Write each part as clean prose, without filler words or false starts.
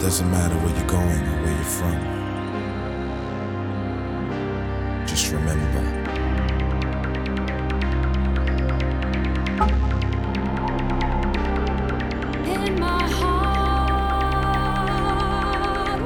doesn't matter where you're going or where you're from. Just remember. In my heart,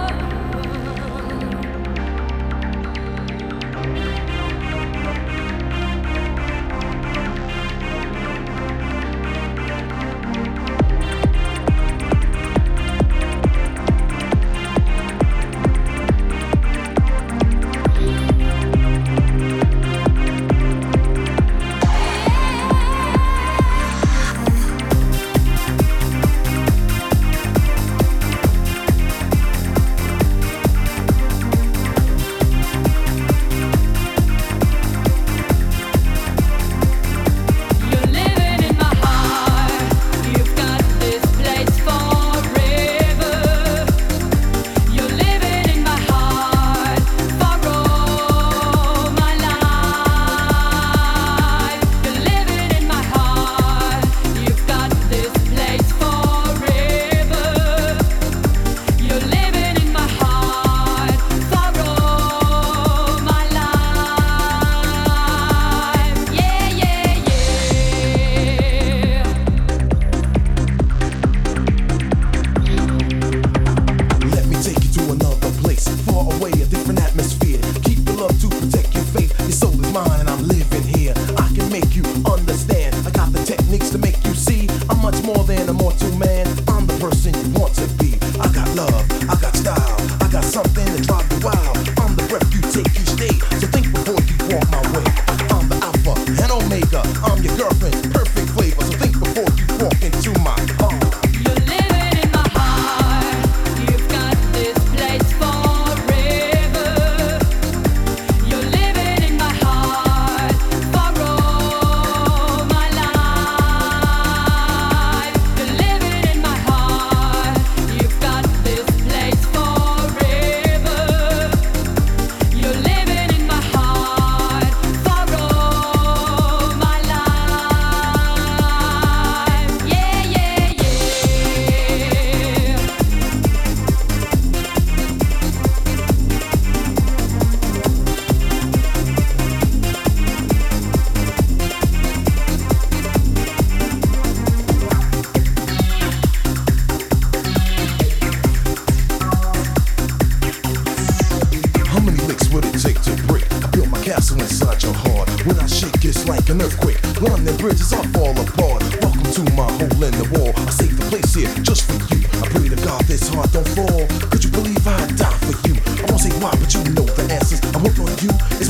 inside your heart. When I shake, it's like an earthquake. London bridges all fall apart. Welcome to my hole in the wall. I save the place here just for you. I pray to God this heart don't fall. Could you believe I'd die for you? I won't say why, but you know the answers. I'm hooked on you.